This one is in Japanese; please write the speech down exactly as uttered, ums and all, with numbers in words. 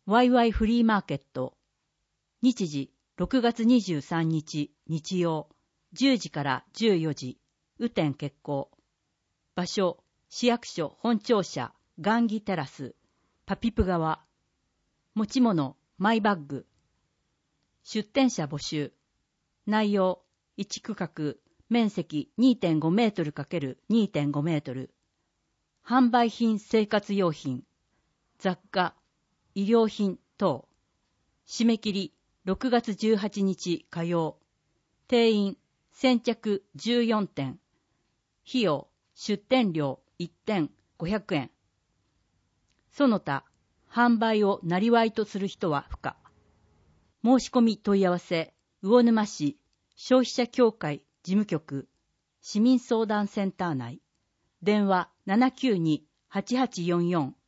ワイワイフリーマーケット。日時ろくがつにじゅうさんにち日曜じゅうじからじゅうよじ、雨天決行。場所、市役所本庁舎雁木テラス、パピプ川。持ち物、マイバッグ。出店者募集。内容、いち区画、面積 にてんごメートル×にてんごメートル。販売品生活用品、雑貨、医療品等。締め切りろくがつじゅうはちにち火曜。定員先着じゅうよんてん。費用、出店料いってんごひゃくえん。その他、販売をなりわいとする人は不可。申し込み問い合わせ、魚沼市消費者協会事務局、市民相談センター内。電話 ななきゅうに はちはちよんよん